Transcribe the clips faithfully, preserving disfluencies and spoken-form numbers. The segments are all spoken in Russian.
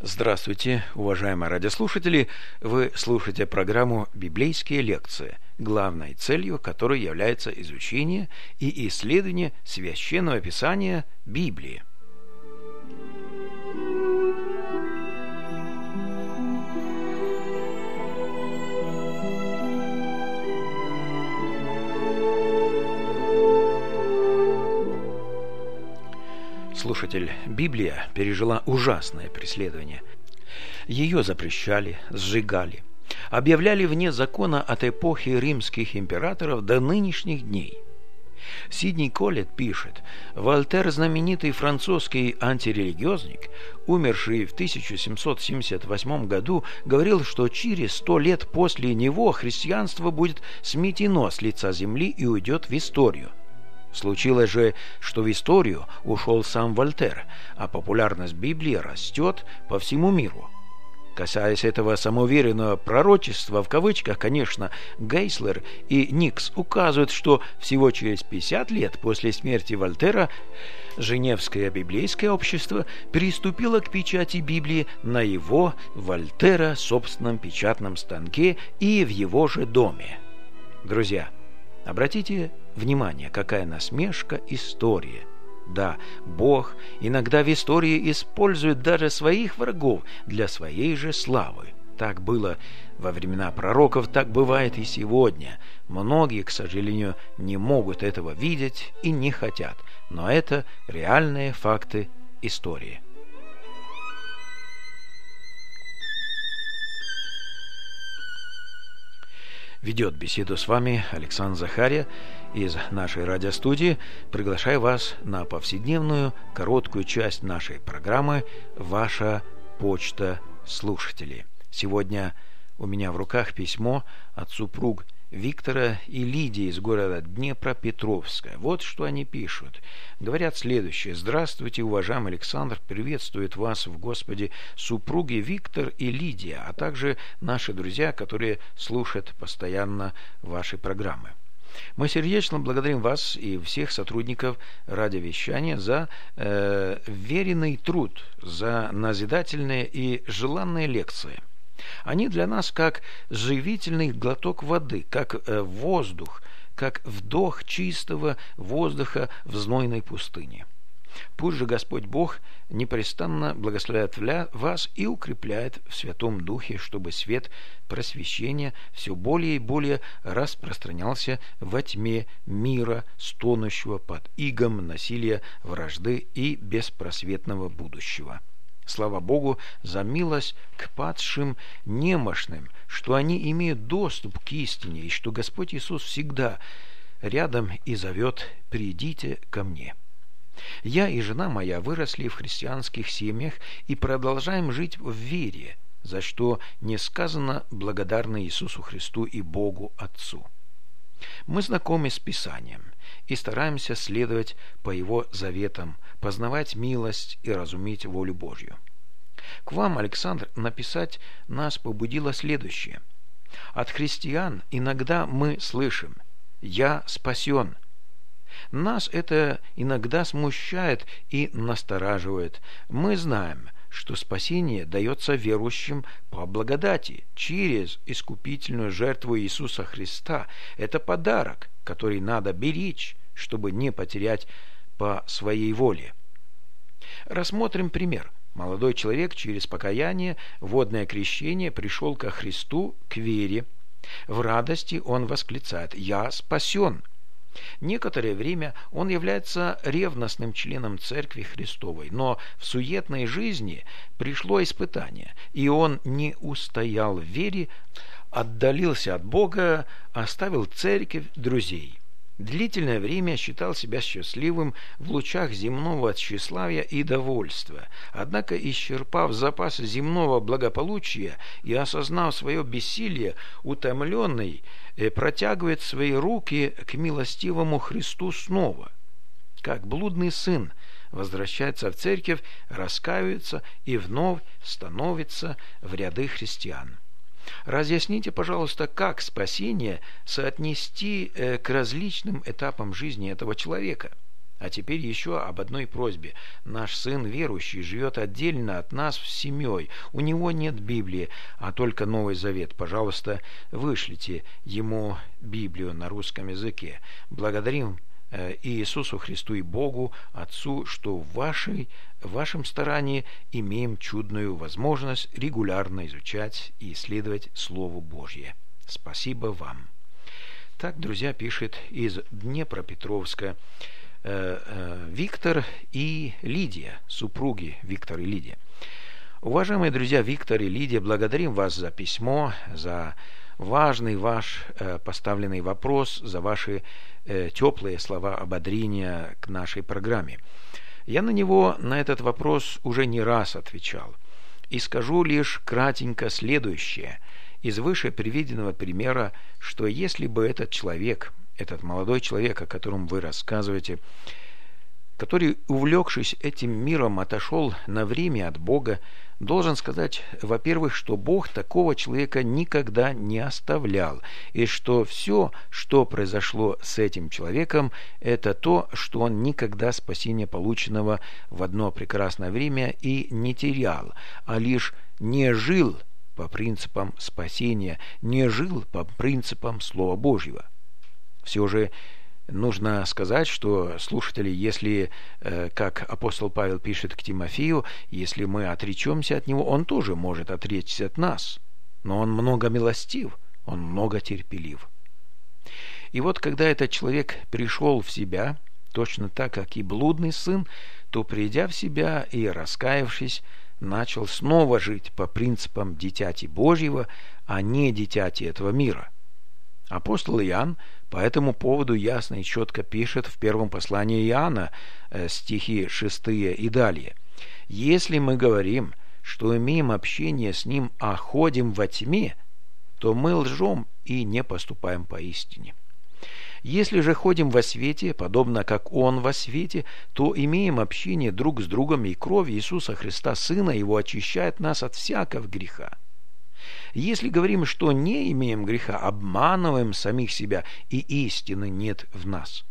Здравствуйте, уважаемые радиослушатели! Вы слушаете программу «Библейские лекции», главной целью которой является изучение и исследование Священного Писания Библии. Слушатель, Библия пережила ужасное преследование. Ее запрещали, сжигали, объявляли вне закона от эпохи римских императоров до нынешних дней. Сидни Коллетт пишет: Вольтер, знаменитый французский антирелигиозник, умерший в тысяча семьсот семьдесят восьмом году, говорил, что через сто лет после него христианство будет сметено с лица земли и уйдет в историю. Случилось же, что в историю ушел сам Вольтер, а популярность Библии растет по всему миру. Касаясь этого самоуверенного пророчества, в кавычках, конечно, Гейслер и Никс указывают, что всего через пятьдесят лет после смерти Вольтера Женевское библейское общество приступило к печати Библии на его, Вольтера, собственном печатном станке и в его же доме. Друзья, обратите внимание, какая насмешка истории. Да, Бог иногда в истории использует даже своих врагов для своей же славы. Так было во времена пророков, так бывает и сегодня. Многие, к сожалению, не могут этого видеть и не хотят, но это реальные факты истории. Ведет беседу с вами Александр Захария из нашей радиостудии. Приглашаю вас на повседневную короткую часть нашей программы «Ваша почта слушателей». Сегодня у меня в руках письмо от супруг Виктора и Лидии из города Днепропетровска. Вот что они пишут. Говорят следующее: «Здравствуйте, уважаемый Александр, приветствует вас в Господе супруги Виктор и Лидия, а также наши друзья, которые слушают постоянно ваши программы. Мы сердечно благодарим вас и всех сотрудников радиовещания за э, веренный труд, за назидательные и желанные лекции. Они для нас как живительный глоток воды, как э, воздух, как вдох чистого воздуха в знойной пустыне. Пусть же Господь Бог непрестанно благословляет вас и укрепляет в Святом Духе, чтобы свет просвещения все более и более распространялся во тьме мира, стонущего под игом насилия, вражды и беспросветного будущего. Слава Богу за милость к падшим немощным, что они имеют доступ к истине, и что Господь Иисус всегда рядом и зовет: «Придите ко мне». Я и жена моя выросли в христианских семьях и продолжаем жить в вере, за что несказанно благодарны Иисусу Христу и Богу Отцу. Мы знакомы с Писанием и стараемся следовать по Его заветам, познавать милость и разуметь волю Божью. К вам, Александр, написать нас побудило следующее. От христиан иногда мы слышим: «Я спасен». Нас это иногда смущает и настораживает. Мы знаем, что спасение дается верующим по благодати, через искупительную жертву Иисуса Христа. Это подарок, который надо беречь, чтобы не потерять по своей воле. Рассмотрим пример. Молодой человек через покаяние, водное крещение пришел ко Христу, к вере. В радости он восклицает: «Я спасен». Некоторое время он является ревностным членом Церкви Христовой, но в суетной жизни пришло испытание, и он не устоял в вере, отдалился от Бога, оставил церковь, друзей. Длительное время считал себя счастливым в лучах земного тщеславия и довольства. Однако, исчерпав запасы земного благополучия и осознав свое бессилие, утомленный протягивает свои руки к милостивому Христу снова. Как блудный сын возвращается в церковь, раскаивается и вновь становится в ряды христиан. Разъясните, пожалуйста, как спасение соотнести к различным этапам жизни этого человека. А теперь еще об одной просьбе. Наш сын верующий живет отдельно от нас с семьей. У него нет Библии, а только Новый Завет. Пожалуйста, вышлите ему Библию на русском языке. Благодарим и Иисусу Христу и Богу, Отцу, что в, вашей, в вашем старании имеем чудную возможность регулярно изучать и исследовать Слово Божье. Спасибо вам. Так, друзья, пишет из Днепропетровска э, э, Виктор и Лидия, супруги Виктор и Лидия. Уважаемые друзья, Виктор и Лидия, благодарим вас за письмо, за важный ваш э, поставленный вопрос, за ваши э, теплые слова ободрения к нашей программе. Я на него, на этот вопрос, уже не раз отвечал. И скажу лишь кратенько следующее. Из выше приведенного примера, что если бы этот человек, этот молодой человек, о котором вы рассказываете, который, увлекшись этим миром, отошел на время от Бога, должен сказать, во-первых, что Бог такого человека никогда не оставлял, и что все, что произошло с этим человеком, это то, что он никогда спасения полученного в одно прекрасное время и не терял, а лишь не жил по принципам спасения, не жил по принципам Слова Божьего. Все же нужно сказать, что, слушатели, если, как апостол Павел пишет к Тимофею, если мы отречемся от него, он тоже может отречься от нас. Но он много милостив, он много терпелив. И вот когда этот человек пришел в себя, точно так, как и блудный сын, то, придя в себя и раскаявшись, начал снова жить по принципам дитяти Божьего, а не дитяти этого мира. Апостол Иоанн по этому поводу ясно и четко пишет в первом послании Иоанна, стихи шестые и далее. «Если мы говорим, что имеем общение с Ним, а ходим во тьме, то мы лжем и не поступаем по истине. Если же ходим во свете, подобно как Он во свете, то имеем общение друг с другом, и кровь Иисуса Христа, Сына Его, очищает нас от всякого греха. Если говорим, что не имеем греха, обманываем самих себя, и истины нет в нас.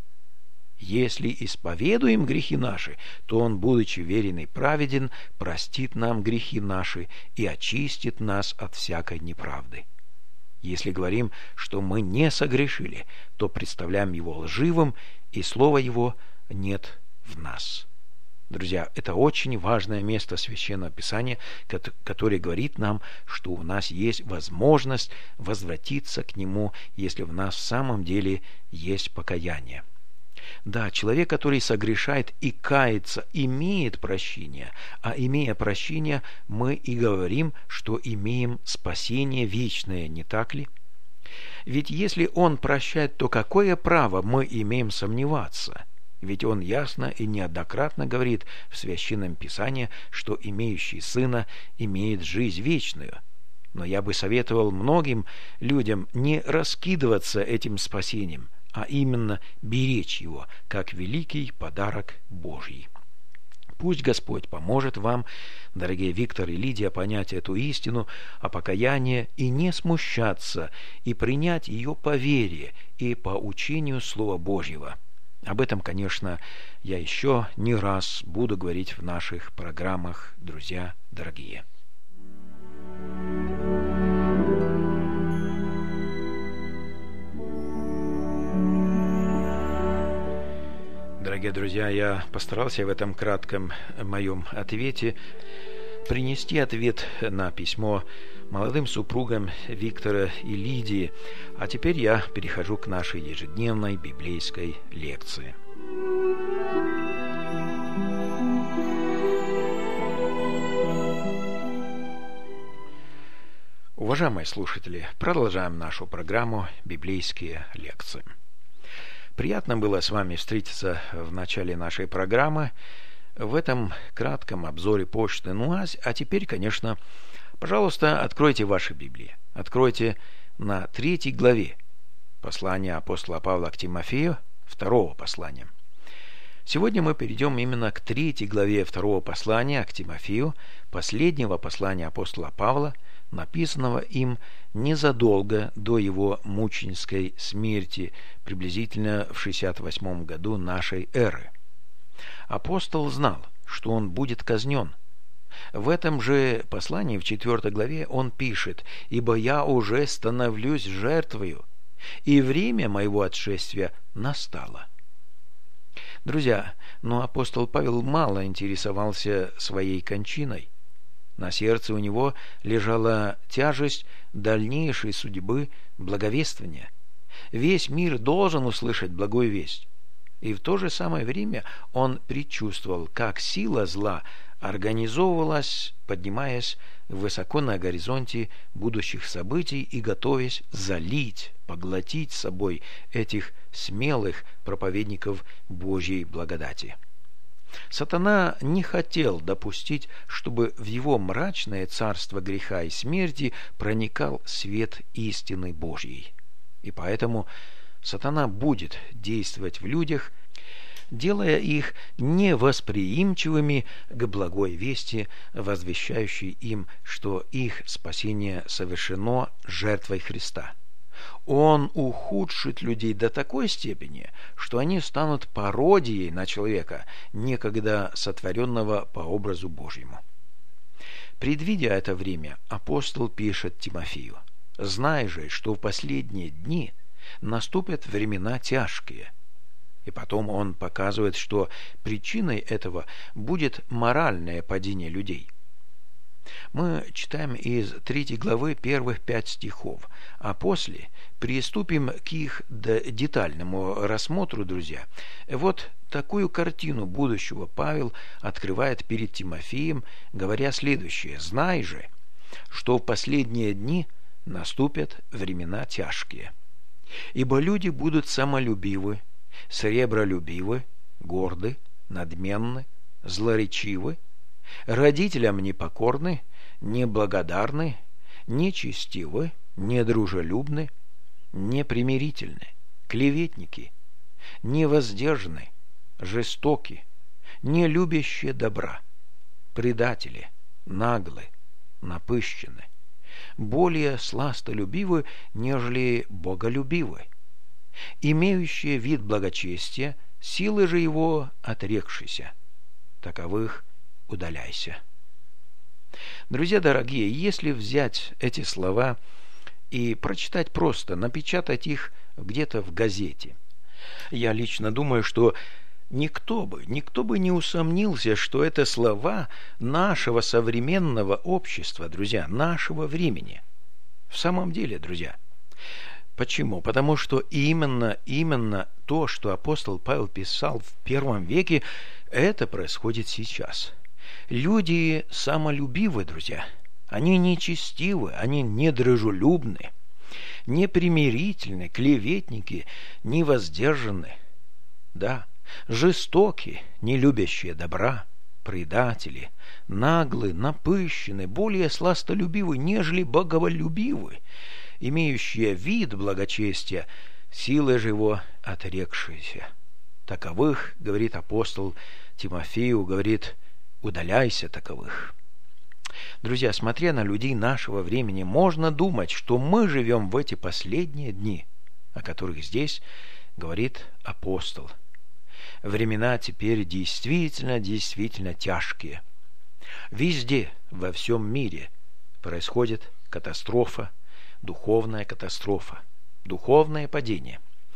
Если исповедуем грехи наши, то Он, будучи верен и праведен, простит нам грехи наши и очистит нас от всякой неправды. Если говорим, что мы не согрешили, то представляем Его лживым, и слова Его нет в нас». Друзья, это очень важное место Священного Писания, которое говорит нам, что у нас есть возможность возвратиться к Нему, если в нас в самом деле есть покаяние. Да, человек, который согрешает и кается, имеет прощение, а имея прощение, мы и говорим, что имеем спасение вечное, не так ли? Ведь если Он прощает, то какое право мы имеем сомневаться? Ведь Он ясно и неоднократно говорит в Священном Писании, что имеющий Сына имеет жизнь вечную. Но я бы советовал многим людям не раскидываться этим спасением, а именно беречь его, как великий подарок Божий. Пусть Господь поможет вам, дорогие Виктор и Лидия, понять эту истину о покаянии и не смущаться, и принять ее по вере и по учению Слова Божьего. Об этом, конечно, я еще не раз буду говорить в наших программах, друзья дорогие. Дорогие друзья, я постарался в этом кратком моем ответе принести ответ на письмо молодым супругам Виктора и Лидии. А теперь я перехожу к нашей ежедневной библейской лекции. Уважаемые слушатели, продолжаем нашу программу «Библейские лекции». Приятно было с вами встретиться в начале нашей программы в этом кратком обзоре почты. Ну а, а теперь, конечно, пожалуйста, откройте ваши Библии. Откройте на третьей главе послания апостола Павла к Тимофею, второго послания. Сегодня мы перейдем именно к третьей главе второго послания к Тимофею, последнего послания апостола Павла, написанного им незадолго до его мученической смерти, приблизительно в шестьдесят восьмом году нашей эры. Апостол знал, что он будет казнен. В этом же послании, в четвёртой главе, он пишет: «Ибо я уже становлюсь жертвою, и время моего отшествия настало». Друзья, но апостол Павел мало интересовался своей кончиной. На сердце у него лежала тяжесть дальнейшей судьбы благовествования. Весь мир должен услышать благую весть. И в то же самое время он предчувствовал, как сила зла организовывалась, поднимаясь высоко на горизонте будущих событий и готовясь залить, поглотить собой этих смелых проповедников Божьей благодати. Сатана не хотел допустить, чтобы в его мрачное царство греха и смерти проникал свет истины Божьей. И поэтому сатана будет действовать в людях, делая их невосприимчивыми к благой вести, возвещающей им, что их спасение совершено жертвой Христа. Он ухудшит людей до такой степени, что они станут пародией на человека, некогда сотворенного по образу Божьему. Предвидя это время, апостол пишет Тимофею: «Знай же, что в последние дни наступят времена тяжкие». И потом он показывает, что причиной этого будет моральное падение людей. Мы читаем из третьей главы первых пять стихов, а после приступим к их детальному рассмотру, друзья. Вот такую картину будущего Павел открывает перед Тимофеем, говоря следующее: «Знай же, что в последние дни наступят времена тяжкие, ибо люди будут самолюбивы, сребролюбивы, горды, надменны, злоречивы, родителям непокорны, неблагодарны, нечестивы, недружелюбны, непримирительны, клеветники, невоздержаны, жестоки, не любящие добра, предатели, наглы, напыщены, более сластолюбивы, нежели боголюбивы, имеющие вид благочестия, силы же его отрекшися. Таковых удаляйся». Друзья дорогие, если взять эти слова и прочитать просто, напечатать их где-то в газете, я лично думаю, что никто бы, никто бы не усомнился, что это слова нашего современного общества, друзья, нашего времени. В самом деле, друзья. Почему? Потому что именно, именно то, что апостол Павел писал в первом веке, это происходит сейчас. Люди самолюбивы, друзья. Они нечестивы, они недружелюбны, непримирительны, клеветники, невоздержаны. Да, жестоки, не любящие добра, предатели, наглы, напыщены, более сластолюбивы, нежели боголюбивы, имеющие вид благочестия, силы же его отрекшиеся. Таковых, говорит апостол Тимофею, говорит: удаляйся таковых. Друзья, смотря на людей нашего времени, можно думать, что мы живем в эти последние дни, о которых здесь говорит апостол. Времена теперь действительно, действительно тяжкие. Везде, во всем мире происходит катастрофа, духовная катастрофа, духовное падение.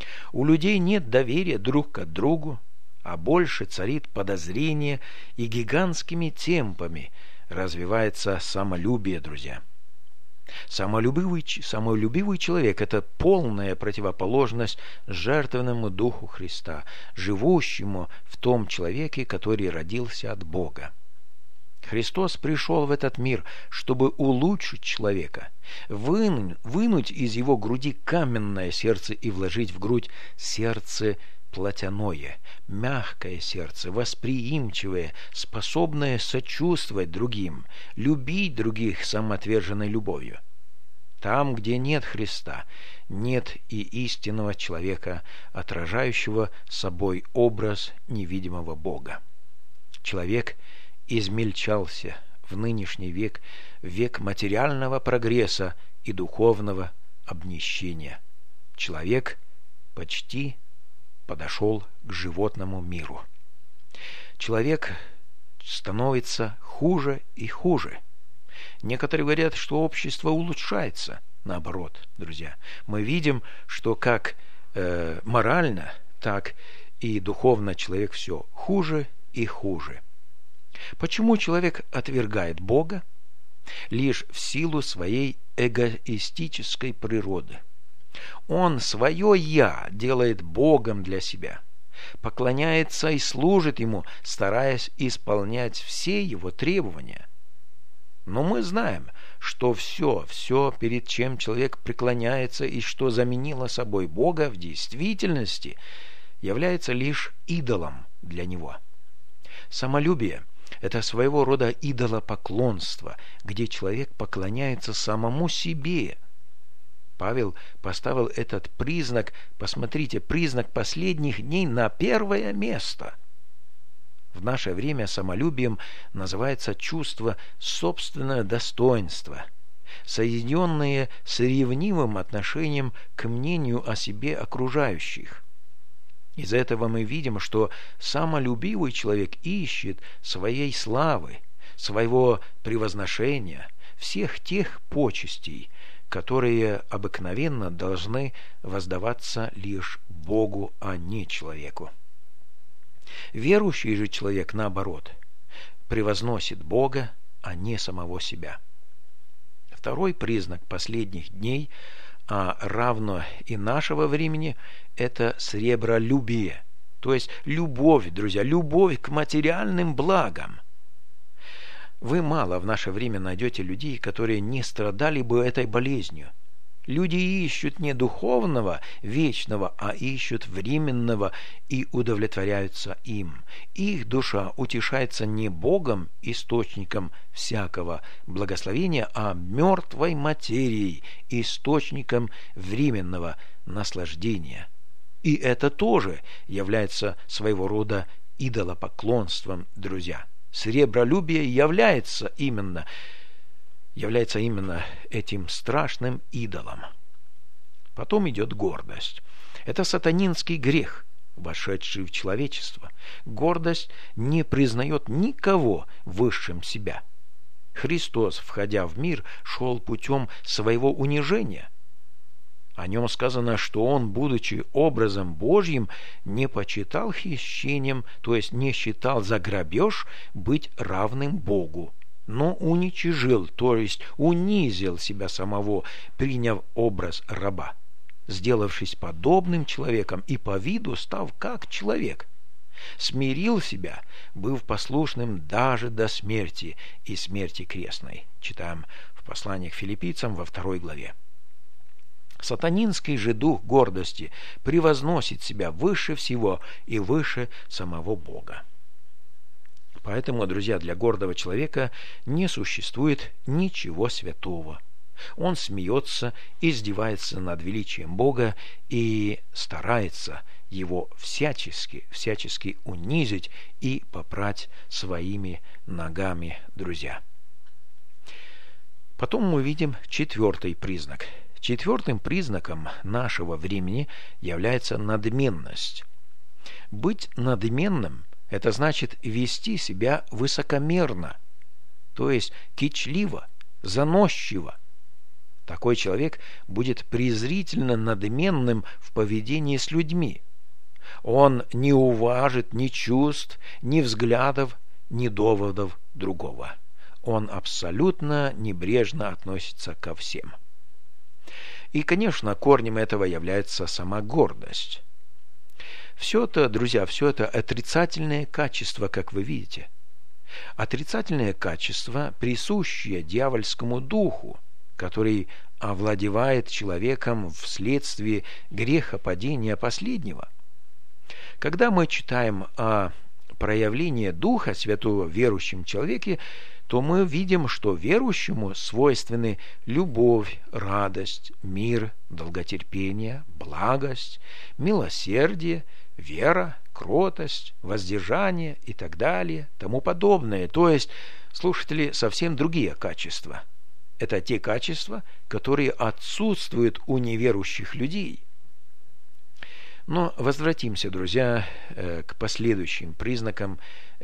У людей нет доверия друг к другу, а больше царит подозрение, и гигантскими темпами развивается самолюбие, друзья. Самолюбивый, самолюбивый человек – это полная противоположность жертвенному Духу Христа, живущему в том человеке, который родился от Бога. Христос пришел в этот мир, чтобы улучшить человека, вынуть, вынуть из его груди каменное сердце и вложить в грудь сердце плотяное, мягкое сердце, восприимчивое, способное сочувствовать другим, любить других самоотверженной любовью. Там, где нет Христа, нет и истинного человека, отражающего собой образ невидимого Бога. Человек измельчался в нынешний век, век материального прогресса и духовного обнищения. Человек почти подошел к животному миру. человек становится хуже и хуже. Некоторые говорят, что общество улучшается. Наоборот, друзья, мы видим, что как э, морально, так и духовно человек все хуже и хуже. Почему человек отвергает Бога? Лишь в силу своей эгоистической природы. Он свое «я» делает Богом для себя, поклоняется и служит Ему, стараясь исполнять все Его требования. Но мы знаем, что все, все, перед чем человек преклоняется и что заменило собой Бога, в действительности является лишь идолом для него. Самолюбие – это своего рода идолопоклонство, где человек поклоняется самому себе. Павел поставил этот признак, посмотрите, признак последних дней на первое место. В наше время самолюбием называется чувство собственного достоинства, соединенное с ревнивым отношением к мнению о себе окружающих. Из этого мы видим, что самолюбивый человек ищет своей славы, своего превозношения, всех тех почестей, которые обыкновенно должны воздаваться лишь Богу, а не человеку. Верующий же человек, наоборот, превозносит Бога, а не самого себя. Второй признак последних дней, а равно и нашего времени, это сребролюбие, то есть любовь, друзья, любовь к материальным благам. Вы мало в наше время найдете людей, которые не страдали бы этой болезнью. Люди ищут не духовного, вечного, а ищут временного и удовлетворяются им. Их душа утешается не Богом, источником всякого благословения, а мертвой материей, источником временного наслаждения. И это тоже является своего рода идолопоклонством, друзья. Сребролюбие является именно является именно этим страшным идолом. Потом идет гордость. Это сатанинский грех, вошедший в человечество. Гордость не признает никого высшим себя. Христос, входя в мир, шел путем своего унижения. О нем сказано, что он, будучи образом Божьим, не почитал хищением, то есть не считал за грабеж быть равным Богу, но уничижил, то есть унизил себя самого, приняв образ раба, сделавшись подобным человеком и по виду став как человек. Смирил себя, быв послушным даже до смерти и смерти крестной. Читаем в послании к Филиппийцам во второй главе. Сатанинский же дух гордости превозносит себя выше всего и выше самого Бога. Поэтому, друзья, для гордого человека не существует ничего святого. Он смеется, издевается над величием Бога и старается его всячески, всячески унизить и попрать своими ногами, друзья. Потом мы видим четвертый признак. Четвертым признаком нашего времени является надменность. Быть надменным – это значит вести себя высокомерно, то есть кичливо, заносчиво. Такой человек будет презрительно надменным в поведении с людьми. Он не уважит ни чувств, ни взглядов, ни доводов другого. Он абсолютно небрежно относится ко всем. И, конечно, корнем этого является сама гордость. Все это, друзья, все это отрицательные качества, как вы видите. Отрицательные качества, присущие дьявольскому духу, который овладевает человеком вследствие грехопадения последнего. Когда мы читаем о проявлении Духа Святого в верующем человеке, то мы видим, что верующему свойственны любовь, радость, мир, долготерпение, благость, милосердие, вера, кротость, воздержание и так далее, тому подобное. То есть, слушатели, совсем другие качества. Это те качества, которые отсутствуют у неверующих людей. Но возвратимся, друзья, к последующим признакам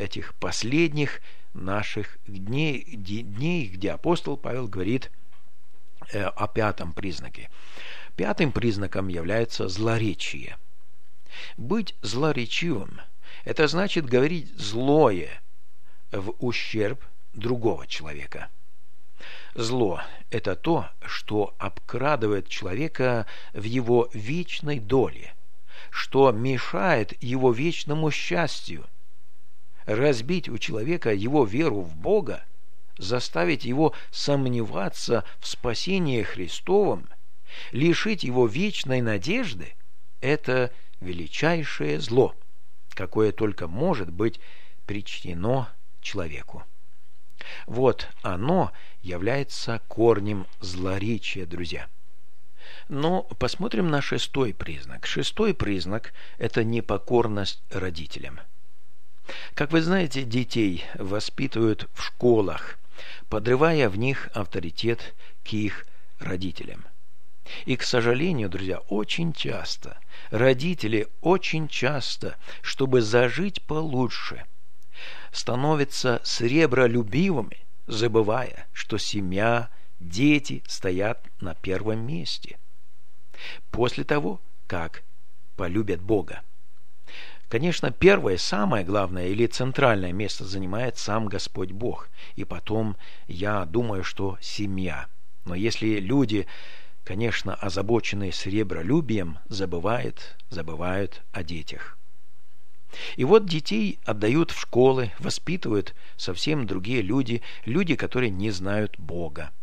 этих последних наших дней, дней, где апостол Павел говорит о пятом признаке. Пятым признаком является злоречие. Быть злоречивым – это значит говорить злое в ущерб другого человека. Зло – это то, что обкрадывает человека в его вечной доле, что мешает его вечному счастью. Разбить у человека его веру в Бога, заставить его сомневаться в спасении Христовом, лишить его вечной надежды – это величайшее зло, какое только может быть причинено человеку. Вот оно является корнем злоречия, друзья. Но посмотрим на шестой признак. Шестой признак – это непокорность родителям. Как вы знаете, детей воспитывают в школах, подрывая в них авторитет к их родителям. И, к сожалению, друзья, очень часто, родители очень часто, чтобы зажить получше, становятся сребролюбивыми, забывая, что семья, дети стоят на первом месте. После того, как полюбят Бога. Конечно, первое, самое главное или центральное место занимает сам Господь Бог. И потом, я думаю, что семья. Но если люди, конечно, озабоченные сребролюбием, забывают, забывают о детях. И вот детей отдают в школы, воспитывают совсем другие люди, люди, которые не знают Бога.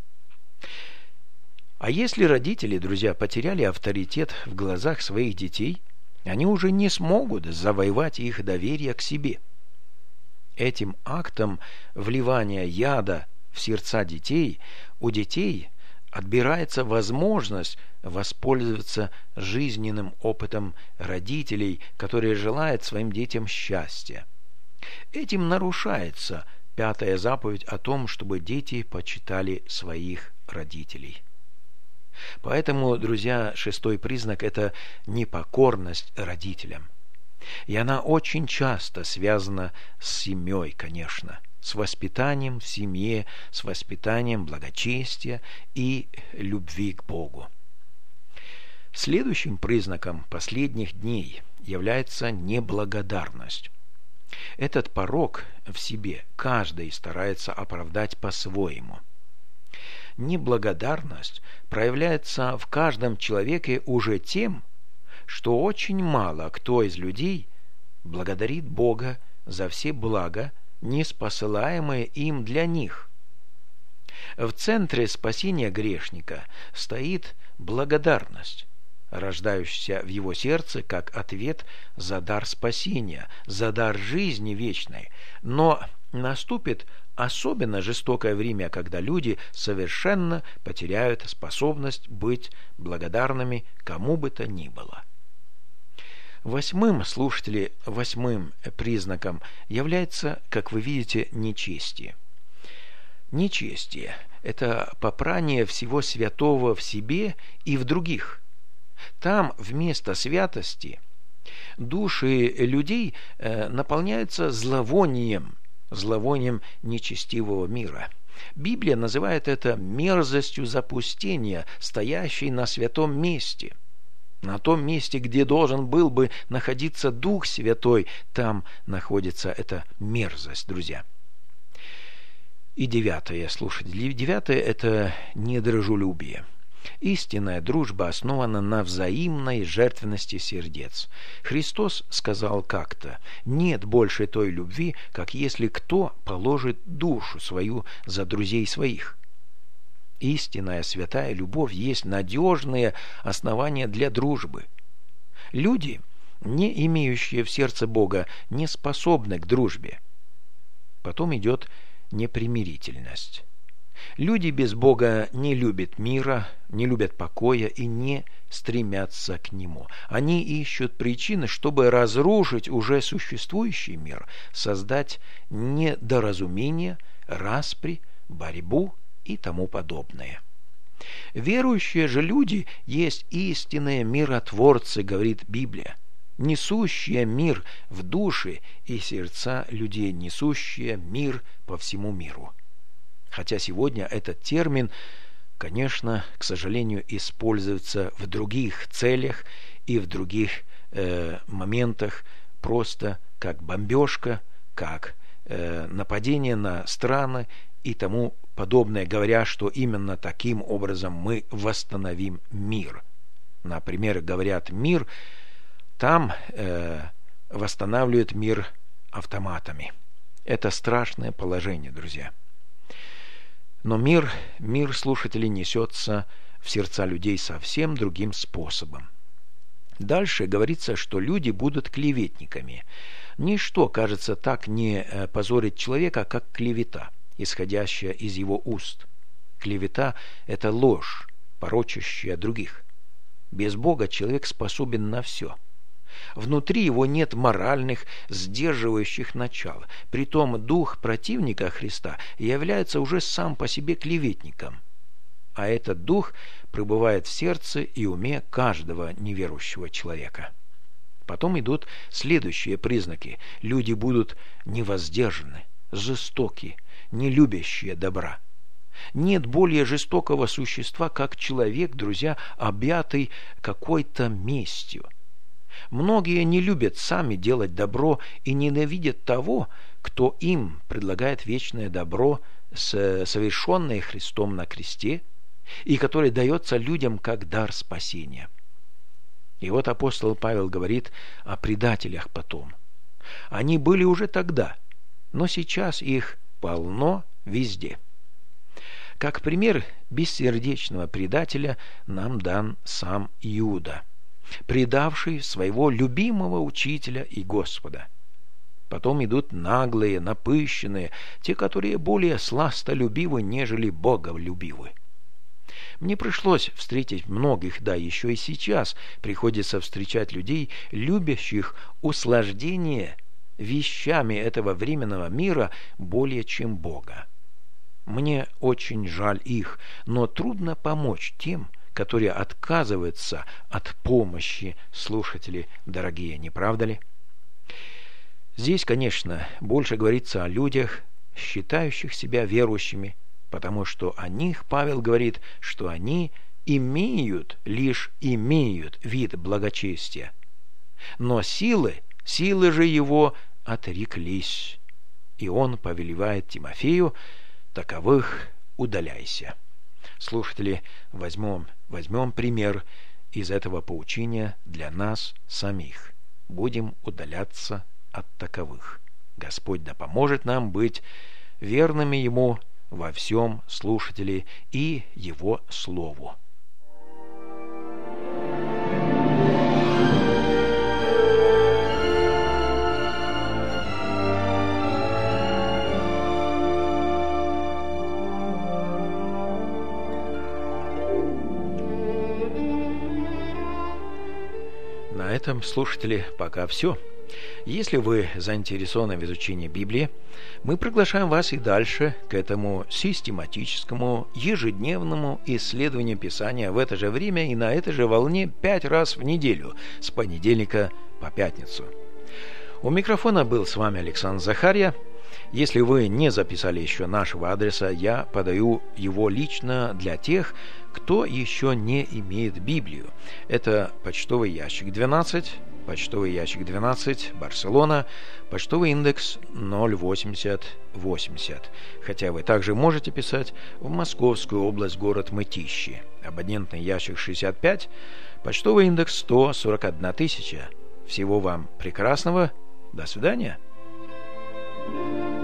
А если родители, друзья, потеряли авторитет в глазах своих детей, они уже не смогут завоевать их доверие к себе. Этим актом вливания яда в сердца детей у детей отбирается возможность воспользоваться жизненным опытом родителей, которые желают своим детям счастья. Этим нарушается пятая заповедь о том, чтобы дети почитали своих родителей. Поэтому, друзья, шестой признак – это непокорность родителям. И она очень часто связана с семьей, конечно, с воспитанием в семье, с воспитанием благочестия и любви к Богу. Следующим признаком последних дней является неблагодарность. Этот порок в себе каждый старается оправдать по-своему. Неблагодарность проявляется в каждом человеке уже тем, что очень мало кто из людей благодарит Бога за все блага, ниспосылаемые им для них. В центре спасения грешника стоит благодарность, рождающаяся в его сердце как ответ за дар спасения, за дар жизни вечной. Но наступит особенно жестокое время, когда люди совершенно потеряют способность быть благодарными кому бы то ни было. Восьмым, слушатели, восьмым признаком является, как вы видите, нечестие. Нечестие – это попрание всего святого в себе и в других. Там вместо святости души людей наполняются зловонием, зловонием нечестивого мира. Библия называет это мерзостью запустения, стоящей на святом месте. На том месте, где должен был бы находиться Дух Святой, там находится эта мерзость, друзья. И девятое, слушайте, девятое – это недружелюбие. Истинная дружба основана на взаимной жертвенности сердец. Христос сказал как-то: «Нет больше той любви, как если кто положит душу свою за друзей своих». Истинная святая любовь есть надежное основание для дружбы. Люди, не имеющие в сердце Бога, не способны к дружбе. Потом идет непримирительность. Люди без Бога не любят мира, не любят покоя и не стремятся к нему. Они ищут причины, чтобы разрушить уже существующий мир, создать недоразумение, распри, борьбу и тому подобное. Верующие же люди есть истинные миротворцы, говорит Библия. несущее мир в души и сердца людей, несущее мир по всему миру. Хотя сегодня этот термин, конечно, к сожалению, используется в других целях и в других э, моментах просто как бомбежка, как э, нападение на страны и тому подобное, говоря, что именно таким образом мы восстановим мир. Например, говорят «мир», там э, восстанавливают мир автоматами. Это страшное положение, друзья. Но мир, мир, слушатели, несется в сердца людей совсем другим способом. Дальше говорится, что люди будут клеветниками. Ничто, кажется, так не позорит человека, как клевета, исходящая из его уст. Клевета – это ложь, порочащая других. Без Бога человек способен на все. Внутри его нет моральных, сдерживающих начал. Притом дух противника Христа является уже сам по себе клеветником. А этот дух пребывает в сердце и уме каждого неверующего человека. Потом идут следующие признаки. Люди будут невоздержаны, жестоки, не любящие добра. Нет более жестокого существа, как человек, друзья, объятый какой-то местью. Многие не любят сами делать добро и ненавидят того, кто им предлагает вечное добро, совершенное Христом на кресте, и которое дается людям как дар спасения. И вот апостол Павел говорит о предателях потом. Они были уже тогда, но сейчас их полно везде. Как пример бессердечного предателя нам дан сам Иуда, предавший своего любимого учителя и Господа. Потом идут наглые, напыщенные, те, которые более сластолюбивы, нежели боголюбивы. Мне пришлось встретить многих, да, еще и сейчас приходится встречать людей, любящих услаждение вещами этого временного мира более чем Бога. Мне очень жаль их, но трудно помочь тем, которые отказываются от помощи, слушатели дорогие, не правда ли? Здесь, конечно, больше говорится о людях, считающих себя верующими, потому что о них Павел говорит, что они имеют, лишь имеют вид благочестия. Но силы, силы же его отреклись. И он повелевает Тимофею: таковых удаляйся. Слушатели, возьмем, возьмем пример из этого поучения для нас самих. Будем удаляться от таковых. Господь да поможет нам быть верными Ему во всем, слушатели, и Его Слову. На этом, слушатели, пока все. Если вы заинтересованы в изучении Библии, мы приглашаем вас и дальше к этому систематическому ежедневному исследованию Писания в это же время и на этой же волне пять раз в неделю, с понедельника по пятницу. У микрофона был с вами Александр Захарья. Если вы не записали еще нашего адреса, я подаю его лично для тех, кто еще не имеет Библию. Это почтовый ящик двенадцать, почтовый ящик двенадцать, Барселона, почтовый индекс ноль восемьдесят восемьдесят. Хотя вы также можете писать в Московскую область, город Мытищи. Абонентный ящик шестьдесят пять, почтовый индекс сто сорок одна тысяча. Всего вам прекрасного. До свидания. Thank you.